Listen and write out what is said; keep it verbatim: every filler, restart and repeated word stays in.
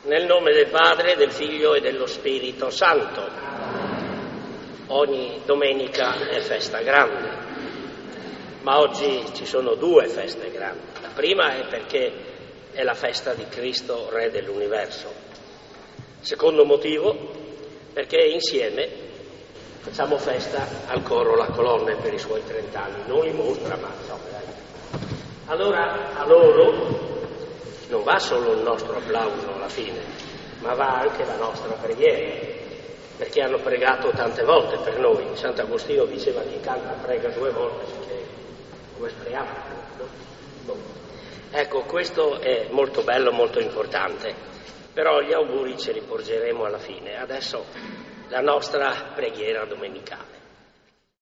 Nel nome del Padre, del Figlio e dello Spirito Santo. Ogni domenica è festa grande, ma oggi ci sono due feste grandi. La prima è perché è la festa di Cristo, Re dell'Universo. Secondo motivo, perché insieme facciamo festa al coro La Colonna per i suoi trent'anni. Non li mostra, ma insomma, dai. Allora, a loro non va solo il nostro applauso alla fine, ma va anche la nostra preghiera, perché hanno pregato tante volte per noi. Sant'Agostino diceva che canta prega due volte, perché come speriamo. No? Ecco, questo è molto bello, molto importante, però gli auguri ce li porgeremo alla fine. Adesso la nostra preghiera domenicale.